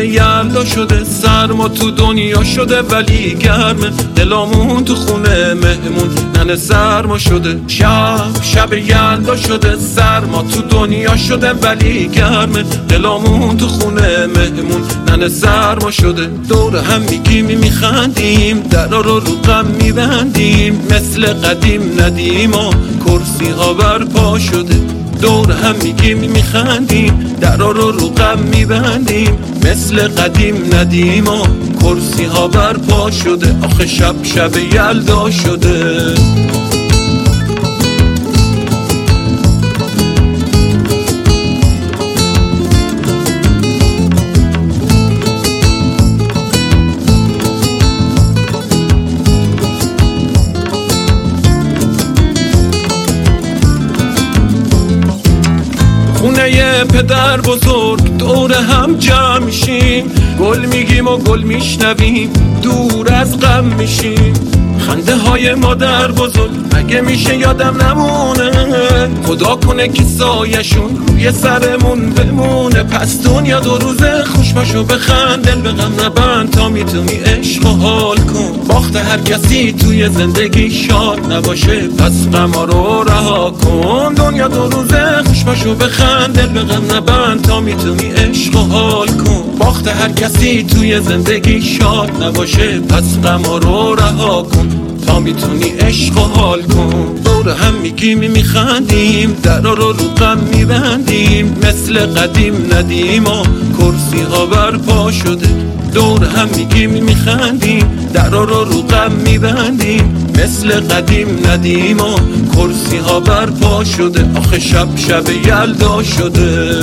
یلدا شده، سرما تو دنیا شده ولی گرمه، دلامون تو خونه مهمون ننه سرما شده. شب یلدا شده، سرما تو دنیا شده ولی گرمه، دلامون تو خونه مهمون ننه سرما شده. دور هم میگیم میخندیم، درا رو غم میبندیم، مثل قدیم ندیم و کرسی ها برپا شده. دور هم میگیم میخندیم، درا رو غم میبندیم، مثل قدیم ندیم و کرسی ها برپا شده. آخه شب یلدا شده. خونه پدر بزرگ دور هم جمع میشیم، گل میگیم و گل میشنویم، دور از غم میشیم. خنده های مادر بزرگ مگه میشه یادم نمونه، خدا کنه که سایشون روی سرمون بمونه. پس دنیا دو روزه خوش باشو بخند، دل به غم نبند تا میتونی عشق و حال کن. باخت هر کسی توی زندگی شاد نباشه، پس غما رو رها کن. دنیا دو روزه خوش باشو بخند، دل به غم نبند تا میتونی عشق و حال کن. باخت هر کسی توی زندگی شاد نباشه، پس غما رو رها کن تا میتونی عشق و حال کن. دور هم میگیم میخندیم، درا رو غم میبندیم، مثل قدیم ندیم و کرسی ها برپا شده. دور هم میگیم میخندیم، درا رو غم میبندیم، مثل قدیم ندیم و کرسی ها برپا شده. آخه شب یلدا شده.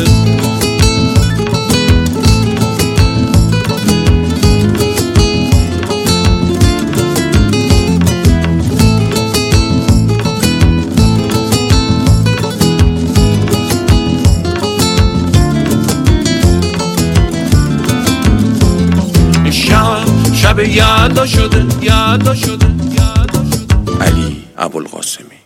شب یلدا شده. علی ابوالقاسمی.